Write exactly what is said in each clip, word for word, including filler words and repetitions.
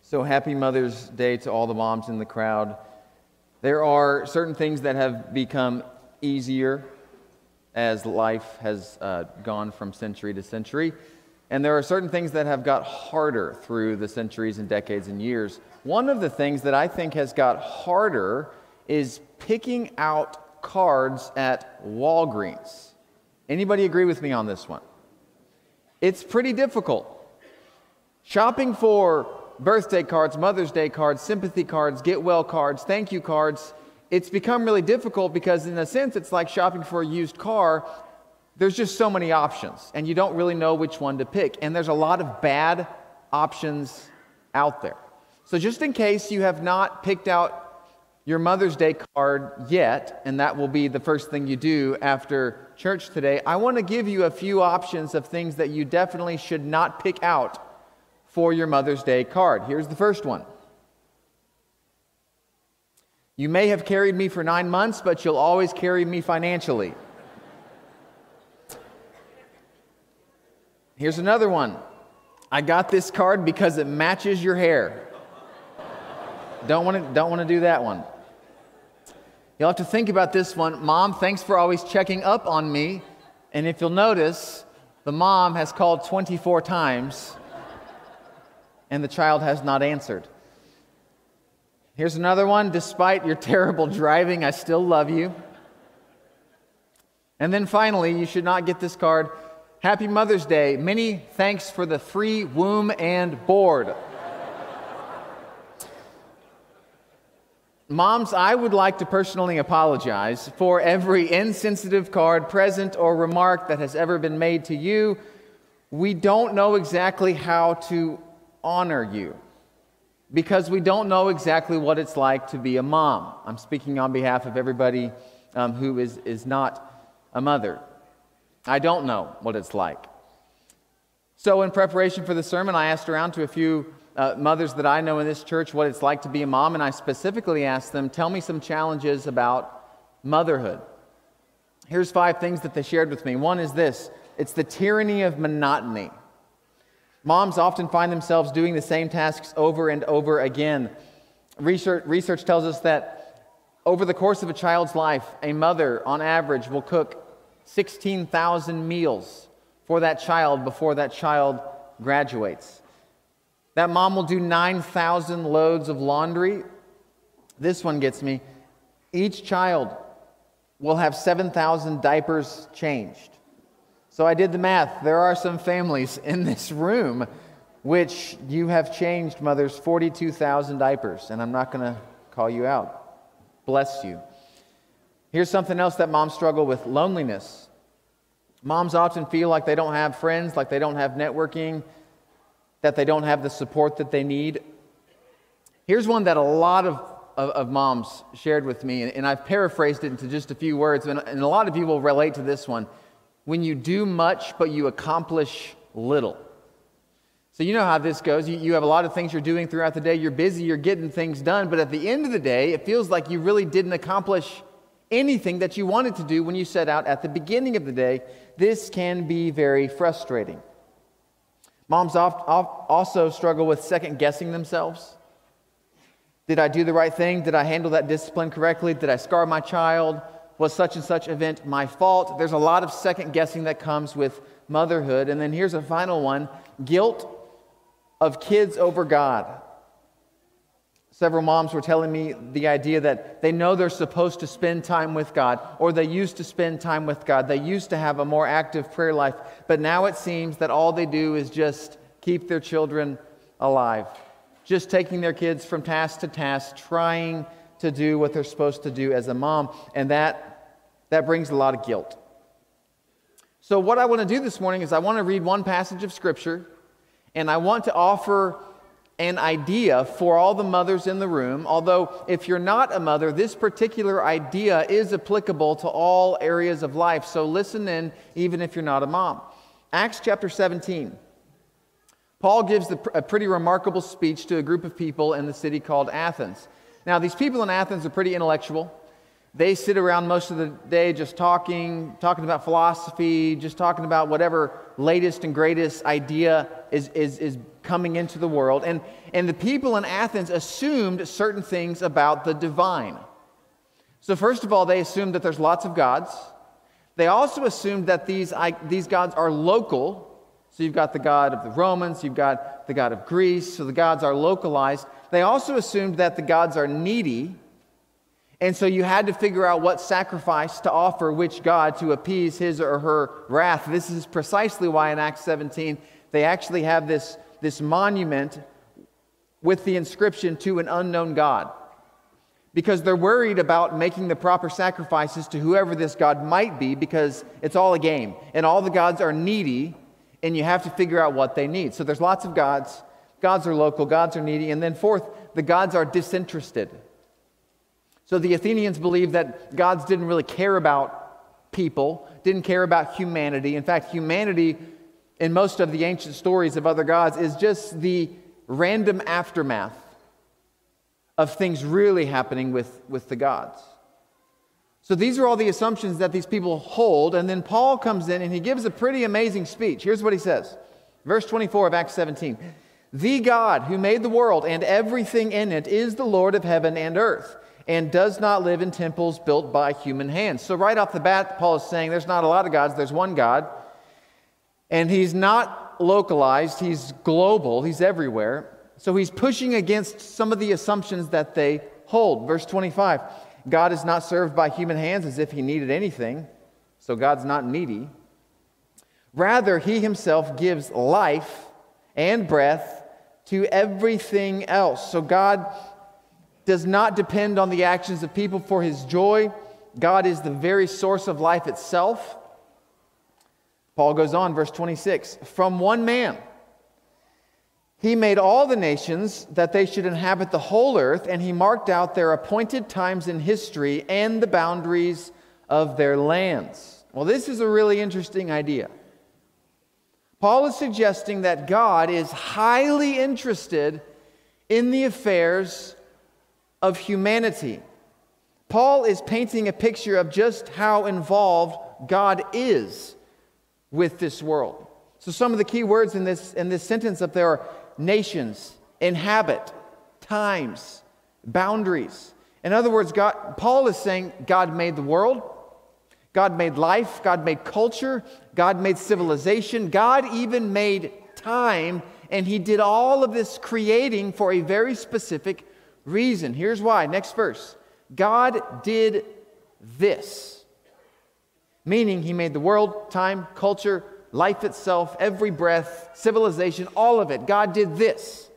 So happy Mother's Day to all the moms in the crowd. There are certain things that have become easier as life has uh, gone from century to century. And there are certain things that have got harder through the centuries and decades and years. One of the things that I think has got harder is picking out cards at Walgreens. Anybody agree with me on this one? It's pretty difficult. Shopping for birthday cards, Mother's Day cards, sympathy cards, get well cards, thank you cards, it's become really difficult because in a sense it's like shopping for a used car. There's just so many options and you don't really know which one to pick, and there's a lot of bad options out there. So just in case you have not picked out your Mother's Day card yet, and that will be the first thing you do after church today, I want to give you a few options of things that you definitely should not pick out for your Mother's Day card. Here's the first one. You may have carried me for nine months, but you'll always carry me financially. Here's another one. I got this card because it matches your hair. Don't want to, don't want to do that one. You'll have to think about this one. Mom, thanks for always checking up on me. And if you'll notice, the mom has called twenty-four times and the child has not answered. Here's another one. Despite your terrible driving, I still love you. And then finally, you should not get this card. Happy Mother's Day. Many thanks for the free womb and board. Moms, I would like to personally apologize for every insensitive card, present, or remark that has ever been made to you. We don't know exactly how to honor you because we don't know exactly what it's like to be a mom. I'm speaking on behalf of everybody um, who is, is not a mother. I don't know what it's like. So in preparation for the sermon, I asked around to a few uh, mothers that I know in this church what it's like to be a mom, and I specifically asked them, tell me some challenges about motherhood. Here's five things that they shared with me. One is this: it's the tyranny of monotony. Moms often find themselves doing the same tasks over and over again. Research, research tells us that over the course of a child's life, a mother, on average, will cook sixteen thousand meals for that child before that child graduates. That mom will do nine thousand loads of laundry. This one gets me. Each child will have seven thousand diapers changed. So I did the math. There are some families in this room which you have changed, mothers, forty-two thousand diapers, and I'm not going to call you out. Bless you. Here's something else that moms struggle with: loneliness. Moms often feel like they don't have friends, like they don't have networking, that they don't have the support that they need. Here's one that a lot of, of, of moms shared with me, and, and I've paraphrased it into just a few words, and, and a lot of you will relate to this one. When you do much, but you accomplish little. So you know how this goes. You, you have a lot of things you're doing throughout the day. You're busy, you're getting things done, but at the end of the day, it feels like you really didn't accomplish anything that you wanted to do when you set out at the beginning of the day. This can be very frustrating. Moms oft, oft also struggle with second-guessing themselves. Did I do the right thing? Did I handle that discipline correctly? Did I scar my child? Was such and such event my fault? There's a lot of second-guessing that comes with motherhood. And then here's a final one: guilt of kids over God. Several moms were telling me the idea that they know they're supposed to spend time with God, or they used to spend time with God. They used to have a more active prayer life, but now it seems that all they do is just keep their children alive, just taking their kids from task to task, trying to do what they're supposed to do as a mom, and that, that brings a lot of guilt. So what I want to do this morning is I want to read one passage of Scripture, and I want to offer an idea for all the mothers in the room, although if you're not a mother, this particular idea is applicable to all areas of life, so listen in even if you're not a mom. Acts chapter seventeen. Paul gives the, a pretty remarkable speech to a group of people in the city called Athens. Now, these people in Athens are pretty intellectual. They sit around most of the day just talking, talking about philosophy, just talking about whatever latest and greatest idea is, is, is coming into the world. And, and the people in Athens assumed certain things about the divine. So first of all, they assumed that there's lots of gods. They also assumed that these, I, these gods are local. So you've got the god of the Romans, you've got the god of Greece, so the gods are localized. They also assumed that the gods are needy. And so you had to figure out what sacrifice to offer which god to appease his or her wrath. This is precisely why in Acts seventeen, they actually have this, this monument with the inscription to an unknown god. Because they're worried about making the proper sacrifices to whoever this god might be, because it's all a game. And all the gods are needy, and you have to figure out what they need. So there's lots of gods. Gods are local, gods are needy. And then fourth, the gods are disinterested. So the Athenians believed that gods didn't really care about people, didn't care about humanity. In fact, humanity in most of the ancient stories of other gods is just the random aftermath of things really happening with, with the gods. So these are all the assumptions that these people hold, and then Paul comes in and he gives a pretty amazing speech. Here's what he says. Verse twenty-four of Acts seventeen. The God who made the world and everything in it is the Lord of heaven and earth, and does not live in temples built by human hands. So right off the bat, Paul is saying there's not a lot of gods, there's one God. And he's not localized, he's global, he's everywhere. So he's pushing against some of the assumptions that they hold. Verse twenty-five, God is not served by human hands as if he needed anything. So God's not needy. Rather, he himself gives life and breath to everything else. So God does not depend on the actions of people for his joy. God is the very source of life itself. Paul goes on, verse twenty-six. From one man, he made all the nations that they should inhabit the whole earth, and he marked out their appointed times in history and the boundaries of their lands. Well, this is a really interesting idea. Paul is suggesting that God is highly interested in the affairs of humanity. Paul is painting a picture of just how involved God is with this world. So some of the key words in this, in this sentence up there are nations, inhabit, times, boundaries. In other words, God, Paul is saying God made the world, God made life, God made culture, God made civilization, God even made time, and he did all of this creating for a very specific reason. Here's why. Next verse. God did this. Meaning he made the world, time, culture, life itself, every breath, civilization, all of it. God did this.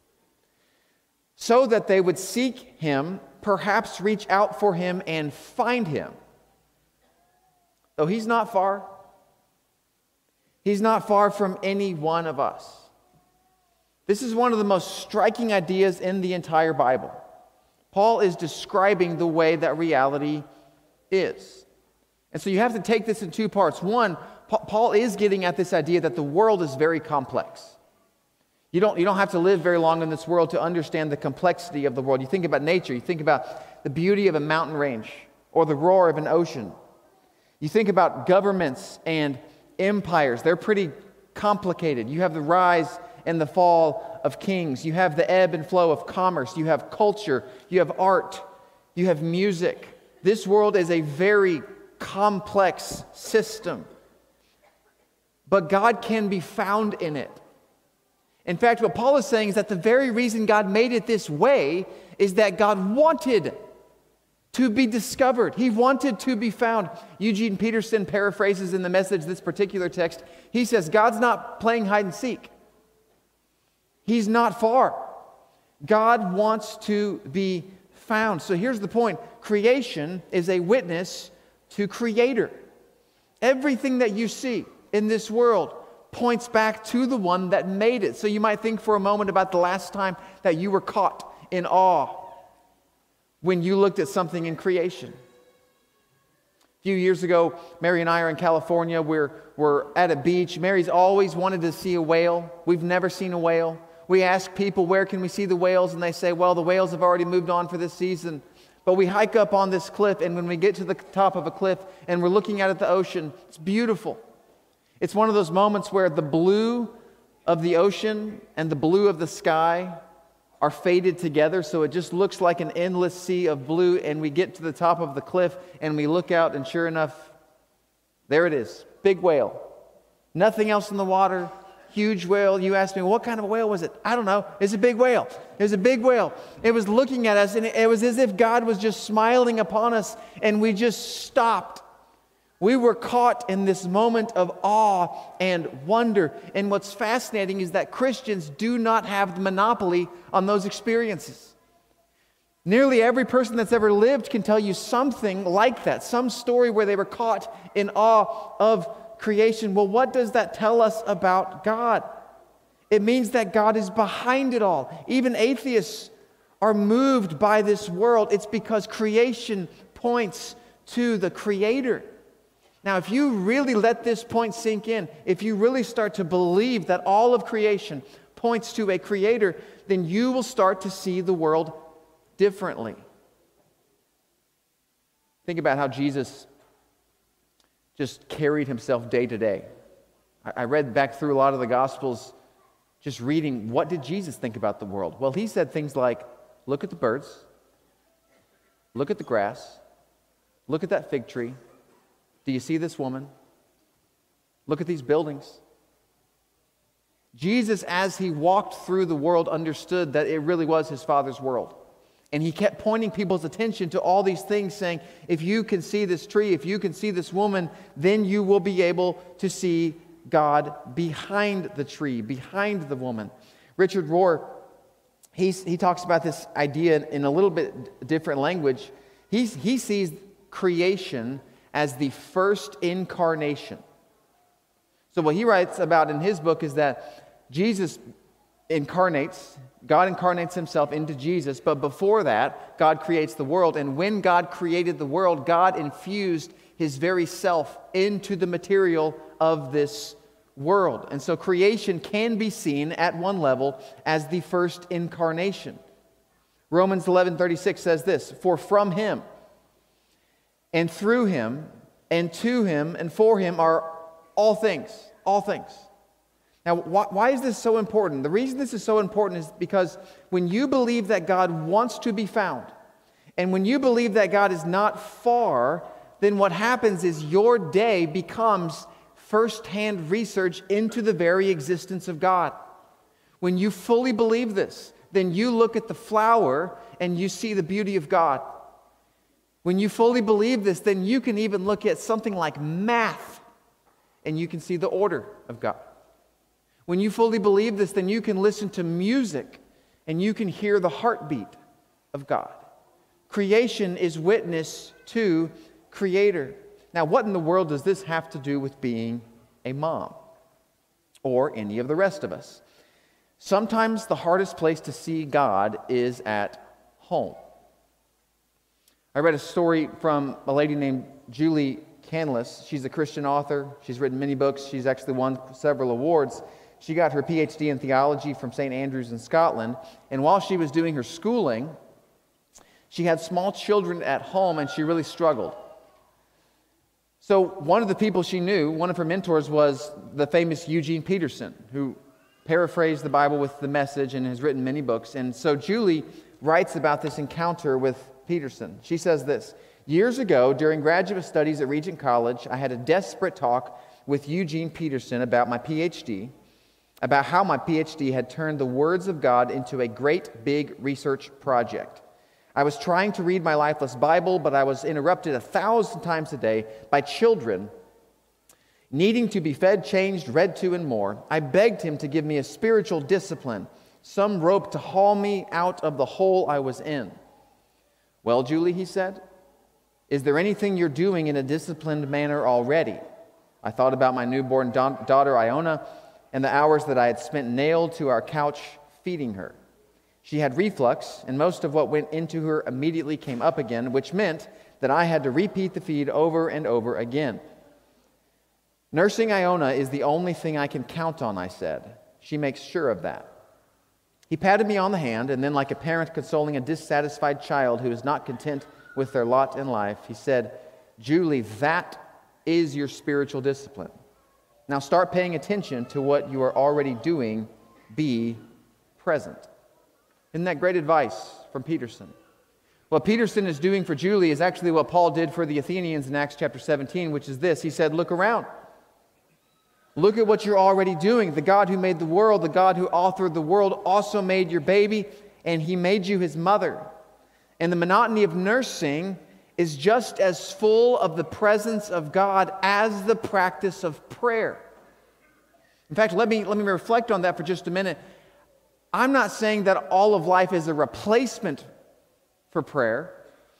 So that they would seek him, perhaps reach out for him and find him. Though he's not far. He's not far from any one of us. This is one of the most striking ideas in the entire Bible. Paul is describing the way that reality is. And so you have to take this in two parts. One, Paul is getting at this idea that the world is very complex. You don't, you don't have to live very long in this world to understand the complexity of the world. You think about nature, you think about the beauty of a mountain range or the roar of an ocean. You think about governments and empires. They're pretty complicated. You have the rise and the fall of kings. You have the ebb and flow of commerce. You have culture. You have art. You have music. This world is a very complex system. But God can be found in it. In fact, what Paul is saying is that the very reason God made it this way is that God wanted to be discovered. He wanted to be found. Eugene Peterson paraphrases in the Message this particular text. He says, God's not playing hide and seek. He's not far. God wants to be found. So here's the point. Creation is a witness to Creator. Everything that you see in this world points back to the one that made it. So you might think for a moment about the last time that you were caught in awe when you looked at something in creation. A few years ago, Mary and I are in California. We're, we're at a beach. Mary's always wanted to see a whale. We've never seen a whale. We ask people, where can we see the whales? And they say, well, the whales have already moved on for this season. But we hike up on this cliff, and when we get to the top of a cliff and we're looking out at the ocean, it's beautiful. It's one of those moments where the blue of the ocean and the blue of the sky are faded together, so it just looks like an endless sea of blue, and we get to the top of the cliff and we look out, and sure enough, there it is, big whale. Nothing else in the water, huge whale. You ask me, what kind of a whale was it? I don't know. It's a big whale. It was a big whale. It was looking at us, and it was as if God was just smiling upon us, and we just stopped. We were caught in this moment of awe and wonder. And what's fascinating is that Christians do not have the monopoly on those experiences. Nearly every person that's ever lived can tell you something like that, some story where they were caught in awe of creation. Well, what does that tell us about God? It means that God is behind it all. Even atheists are moved by this world. It's because creation points to the Creator. Now, if you really let this point sink in, if you really start to believe that all of creation points to a Creator, then you will start to see the world differently. Think about how Jesus just carried himself day to day. I read back through a lot of the Gospels, just reading, what did Jesus think about the world? Well, he said things like, look at the birds, look at the grass, look at that fig tree. Do you see this woman? Look at these buildings. Jesus, as he walked through the world, understood that it really was his Father's world. And he kept pointing people's attention to all these things, saying, if you can see this tree, if you can see this woman, then you will be able to see God behind the tree, behind the woman. Richard Rohr, he's, he talks about this idea in a little bit different language. He's, he sees creation as the first incarnation. So what he writes about in his book is that Jesus incarnates, God incarnates himself into Jesus, but before that, God creates the world. And when God created the world, God infused his very self into the material of this world. And so creation can be seen at one level as the first incarnation. Romans eleven thirty-six says this, for from him and through him and to him and for him are all things, all things. Now, why, why is this so important? The reason this is so important is because when you believe that God wants to be found, and when you believe that God is not far, then what happens is your day becomes first-hand research into the very existence of God. When you fully believe this, then you look at the flower and you see the beauty of God. When you fully believe this, then you can even look at something like math and you can see the order of God. When you fully believe this, then you can listen to music and you can hear the heartbeat of God. Creation is witness to Creator. Now, what in the world does this have to do with being a mom or any of the rest of us? Sometimes the hardest place to see God is at home. I read a story from a lady named Julie Canlis. She's a Christian author. She's written many books. She's actually won several awards. She got her P H D in theology from Saint Andrews in Scotland. And while she was doing her schooling, she had small children at home and she really struggled. So one of the people she knew, one of her mentors, was the famous Eugene Peterson, who paraphrased the Bible with the Message and has written many books. And so Julie writes about this encounter with Peterson. She says this, years ago, during graduate studies at Regent College, I had a desperate talk with Eugene Peterson about my P H D, about how my P H D had turned the words of God into a great big research project. I was trying to read my lifeless Bible, but I was interrupted a thousand times a day by children needing to be fed, changed, read to, and more. I begged him to give me a spiritual discipline, some rope to haul me out of the hole I was in. Well, Julie, he said, is there anything you're doing in a disciplined manner already? I thought about my newborn da- daughter, Iona, and the hours that I had spent nailed to our couch feeding her. She had reflux, and most of what went into her immediately came up again, which meant that I had to repeat the feed over and over again. Nursing Iona is the only thing I can count on, I said. She makes sure of that. He patted me on the hand, and then like a parent consoling a dissatisfied child who is not content with their lot in life, he said, Julie, that is your spiritual discipline. Now start paying attention to what you are already doing. Be present. Isn't that great advice from Peterson? What Peterson is doing for Julie is actually what Paul did for the Athenians in Acts chapter seventeen, which is this. He said, look around. Look at what you're already doing. The God who made the world, the God who authored the world, also made your baby, and he made you his mother. And the monotony of nursing is just as full of the presence of God as the practice of prayer. In fact, let me, let me reflect on that for just a minute. I'm not saying that all of life is a replacement for prayer,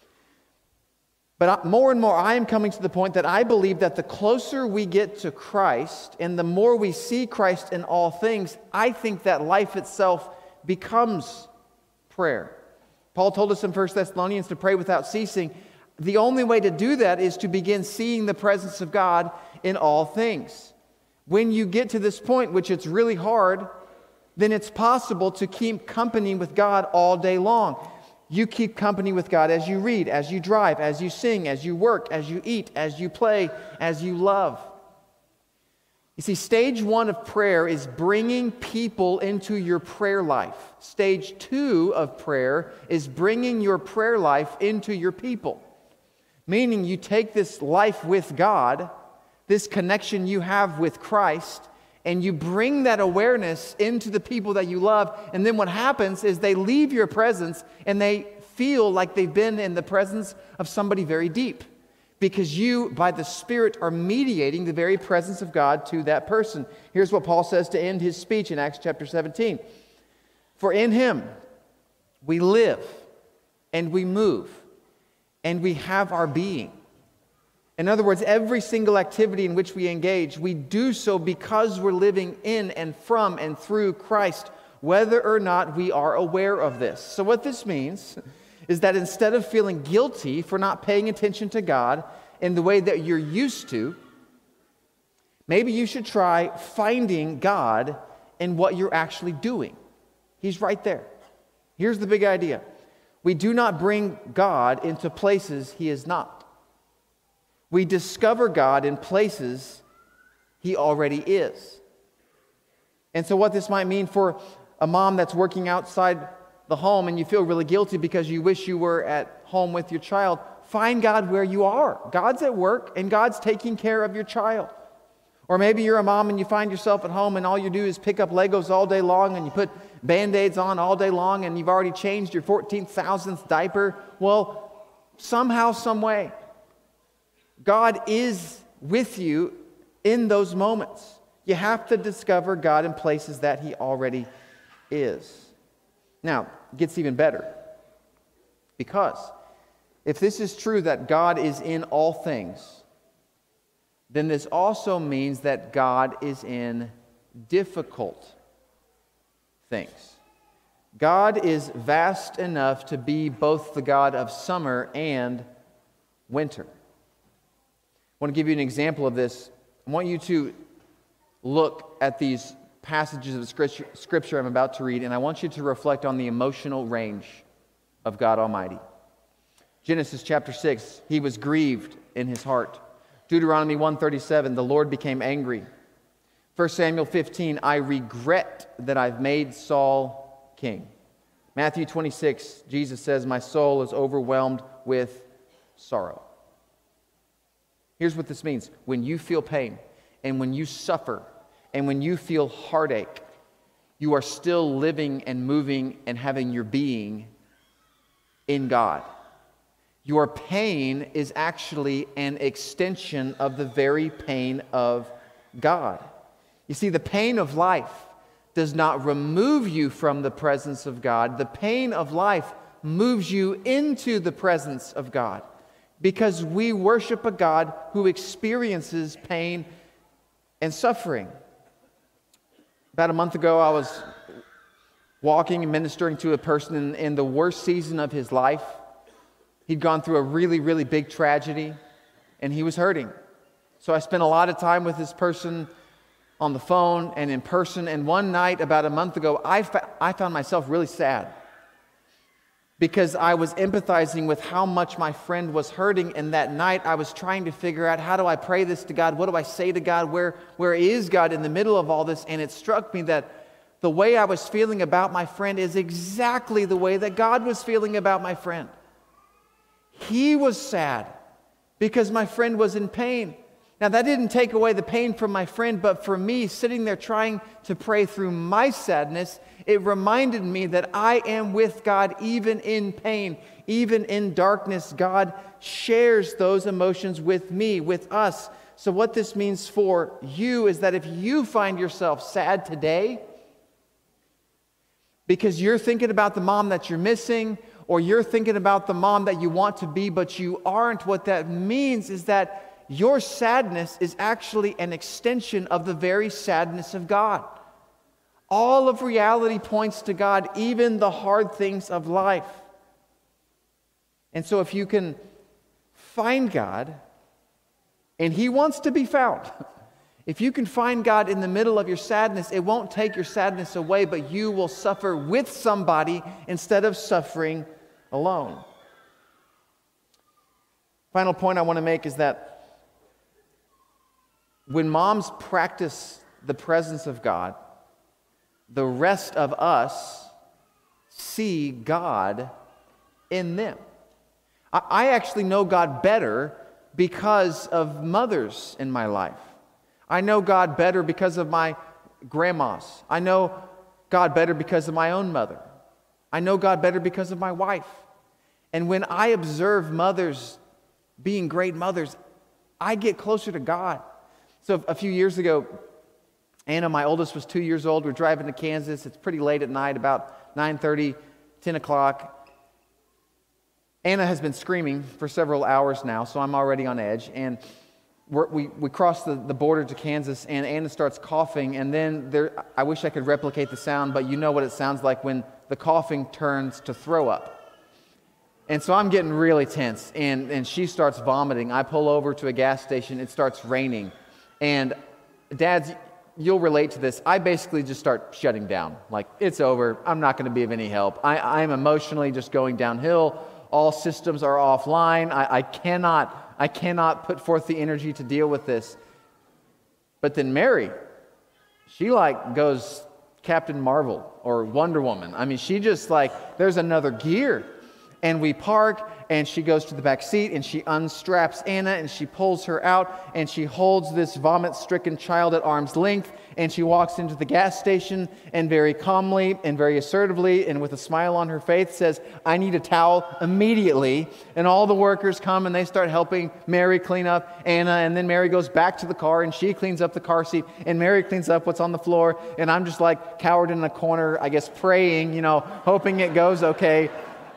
but more and more I am coming to the point that I believe that the closer we get to Christ and the more we see Christ in all things, I think that life itself becomes prayer. Paul told us in First Thessalonians to pray without ceasing. The only way to do that is to begin seeing the presence of God in all things. When you get to this point, which it's really hard, then it's possible to keep company with God all day long. You keep company with God as you read, as you drive, as you sing, as you work, as you eat, as you play, as you love. You see, stage one of prayer is bringing people into your prayer life. Stage two of prayer is bringing your prayer life into your people. Meaning you take this life with God, this connection you have with Christ, and you bring that awareness into the people that you love. And then what happens is they leave your presence and they feel like they've been in the presence of somebody very deep. Because you, by the Spirit, are mediating the very presence of God to that person. Here's what Paul says to end his speech in Acts chapter seventeen. For in him we live and we move and we have our being. In other words, every single activity in which we engage, we do so because we're living in and from and through Christ, whether or not we are aware of this. So what this means is that instead of feeling guilty for not paying attention to God in the way that you're used to, maybe you should try finding God in what you're actually doing. He's right there. Here's the big idea. We do not bring God into places He is not. We discover God in places He already is. And so what this might mean for a mom that's working outside the home and you feel really guilty because you wish you were at home with your child, find God where you are. God's at work and God's taking care of your child. Or maybe you're a mom and you find yourself at home and all you do is pick up Legos all day long and you put Band-Aids on all day long and you've already changed your fourteen thousandth diaper. Well, somehow, some way, God is with you in those moments. You have to discover God in places that He already is. Now, it gets even better. Because if this is true that God is in all things, then this also means that God is in difficult things. God is vast enough to be both the God of summer and winter. I want to give you an example of this. I want you to look at these passages of scripture, scripture I'm about to read, and I want you to reflect on the emotional range of God Almighty. Genesis chapter six, He was grieved in His heart. Deuteronomy one thirty-seven, the Lord became angry. First Samuel fifteen, I regret that I've made Saul king. Matthew twenty-six, Jesus says, my soul is overwhelmed with sorrow. Here's what this means. When you feel pain, and when you suffer, and when you feel heartache, you are still living and moving and having your being in God. Your pain is actually an extension of the very pain of God. You see, the pain of life does not remove you from the presence of God. The pain of life moves you into the presence of God. Because we worship a God who experiences pain and suffering. About a month ago, I was walking and ministering to a person in, in the worst season of his life. He'd gone through a really, really big tragedy, and he was hurting. So I spent a lot of time with this person on the phone and in person, and one night about a month ago, I, fa- I found myself really sad. because I was empathizing with how much my friend was hurting. And that night I was trying to figure out, how do I pray this to God? What do I say to God? Where, where is God in the middle of all this? And it struck me that the way I was feeling about my friend is exactly the way that God was feeling about my friend. He was sad because my friend was in pain. Now, that didn't take away the pain from my friend, but for me, sitting there trying to pray through my sadness, it reminded me that I am with God even in pain, even in darkness. God shares those emotions with me, with us. So what this means for you is that if you find yourself sad today because you're thinking about the mom that you're missing, or you're thinking about the mom that you want to be but you aren't, what that means is that your sadness is actually an extension of the very sadness of God. All of reality points to God, even the hard things of life. And so if you can find God, and He wants to be found, if you can find God in the middle of your sadness, it won't take your sadness away, but you will suffer with somebody instead of suffering alone. Final point I want to make is that when moms practice the presence of God, the rest of us see God in them. I actually know God better because of mothers in my life. I know God better because of my grandmas. I know God better because of my own mother. I know God better because of my wife. And when I observe mothers being great mothers, I get closer to God. So a few years ago, Anna, my oldest, was two years old. We're driving to Kansas. It's pretty late at night, about nine thirty, ten o'clock. Anna has been screaming for several hours now, so I'm already on edge. And we're, we we cross the, the border to Kansas, and Anna starts coughing. And then there, I wish I could replicate the sound, but you know what it sounds like when the coughing turns to throw up. And so I'm getting really tense, and, and she starts vomiting. I pull over to a gas station. It starts raining. And dads, you'll relate to this. I basically just start shutting down. Like, it's over. I'm not going to be of any help. I, I'm emotionally just going downhill. All systems are offline. I, I cannot, I cannot put forth the energy to deal with this. But then Mary, she like goes Captain Marvel or Wonder Woman. I mean, she just like, there's another gear. And we park, and she goes to the back seat, and she unstraps Anna, and she pulls her out, and she holds this vomit-stricken child at arm's length, and she walks into the gas station, and very calmly and very assertively and with a smile on her face says, "I need a towel immediately." And all the workers come, and they start helping Mary clean up Anna, and then Mary goes back to the car, and she cleans up the car seat, and Mary cleans up what's on the floor, and I'm just like cowered in a corner, I guess praying, you know, hoping it goes okay.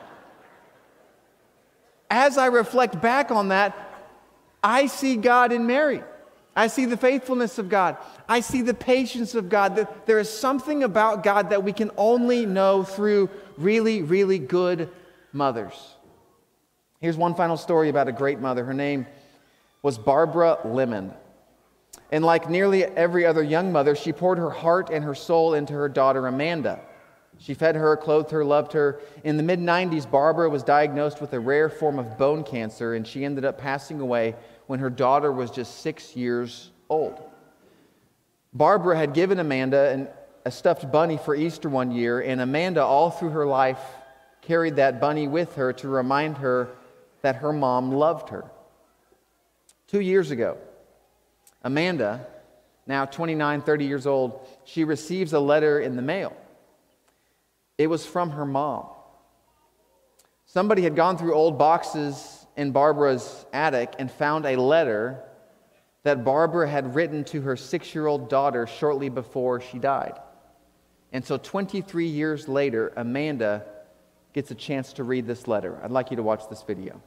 As I reflect back on that, I see God in Mary. I see the faithfulness of God. I see the patience of God. There is something about God that we can only know through really, really good mothers. Here's one final story about a great mother. Her name was Barbara Lemon. And like nearly every other young mother, she poured her heart and her soul into her daughter Amanda. She fed her, clothed her, loved her. In the mid nineties, Barbara was diagnosed with a rare form of bone cancer, and she ended up passing away when her daughter was just six years old. Barbara had given Amanda an, a stuffed bunny for Easter one year, and Amanda, all through her life, carried that bunny with her to remind her that her mom loved her. Two years ago, Amanda, now twenty-nine, thirty years old, she receives a letter in the mail. It was from her mom. Somebody had gone through old boxes in Barbara's attic and found a letter that Barbara had written to her six-year-old daughter shortly before she died. And so twenty-three years later, Amanda gets a chance to read this letter. I'd like you to watch this video.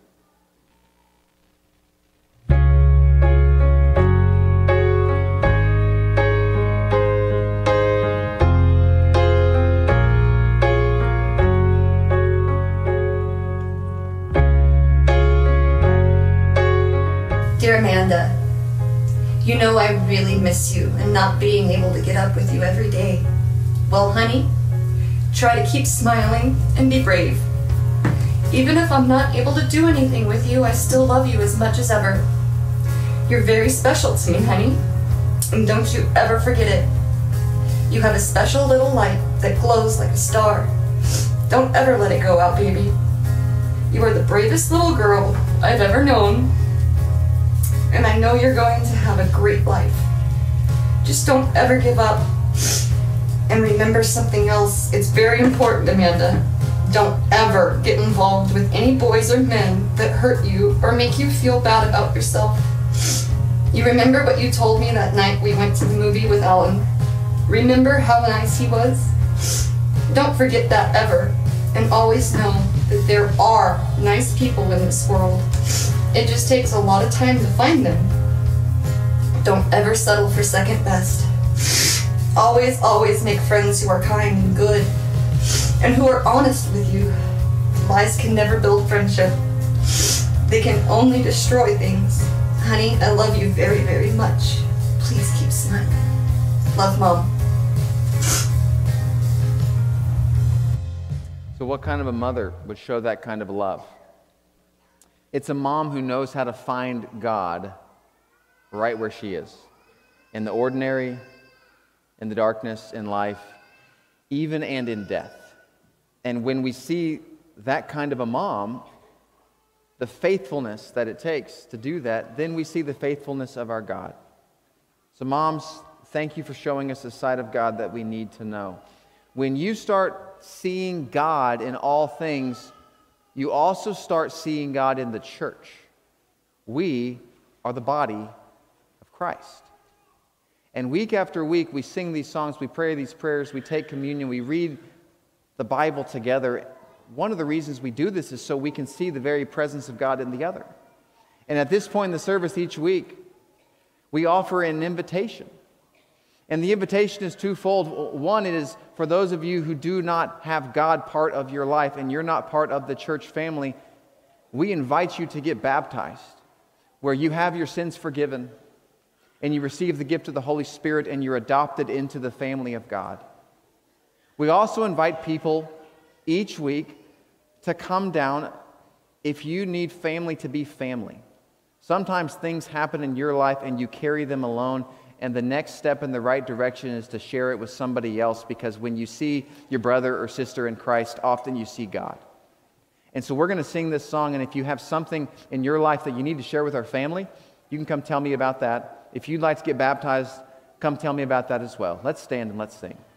Dear Amanda, you know I really miss you and not being able to get up with you every day. Well, honey, try to keep smiling and be brave. Even if I'm not able to do anything with you, I still love you as much as ever. You're very special to me, honey, and don't you ever forget it. You have a special little light that glows like a star. Don't ever let it go out, baby. You are the bravest little girl I've ever known, and I know you're going to have a great life. Just don't ever give up. And remember something else. It's very important, Amanda. Don't ever get involved with any boys or men that hurt you or make you feel bad about yourself. You remember what you told me that night we went to the movie with Alan? Remember how nice he was? Don't forget that ever, and always know that there are nice people in this world. It just takes a lot of time to find them. Don't ever settle for second best. Always, always make friends who are kind and good, and who are honest with you. Lies can never build friendship. They can only destroy things. Honey, I love you very, very much. Please keep smiling. Love, Mom. So what kind of a mother would show that kind of love? It's a mom who knows how to find God right where she is, in the ordinary, in the darkness, in life, even and in death. And when we see that kind of a mom, the faithfulness that it takes to do that, then we see the faithfulness of our God. So moms, thank you for showing us the side of God that we need to know. When you start seeing God in all things, you also start seeing God in the church. We are the body of Christ. And week after week, we sing these songs, we pray these prayers, we take communion, we read the Bible together. One of the reasons we do this is so we can see the very presence of God in the other. And at this point in the service each week, we offer an invitation. And the invitation is twofold. One, it is for those of you who do not have God part of your life and you're not part of the church family, we invite you to get baptized, where you have your sins forgiven and you receive the gift of the Holy Spirit and you're adopted into the family of God. We also invite people each week to come down if you need family to be family. Sometimes things happen in your life and you carry them alone, and the next step in the right direction is to share it with somebody else, because when you see your brother or sister in Christ, often you see God. And so we're going to sing this song, and if you have something in your life that you need to share with our family, you can come tell me about that. If you'd like to get baptized, come tell me about that as well. Let's stand and let's sing.